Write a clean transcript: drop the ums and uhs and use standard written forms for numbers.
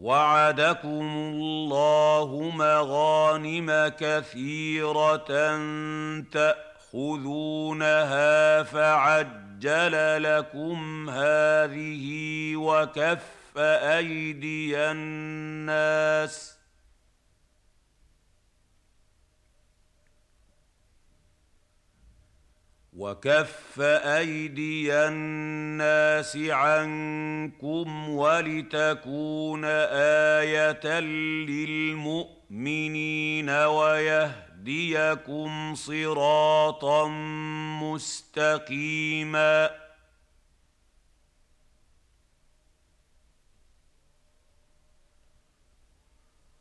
وعدكم الله مغانم كثيرة تأخذونها فعجل لكم هذه وكف أيدي الناس عنكم ولتكون آية للمؤمنين ويهديكم صراطا مستقيما